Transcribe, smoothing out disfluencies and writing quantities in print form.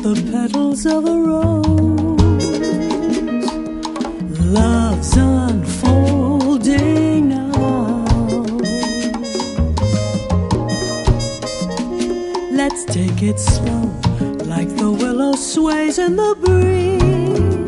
the petals of a rose. Love's unfolding now. Let's take it slow, like the willow sways in the breeze.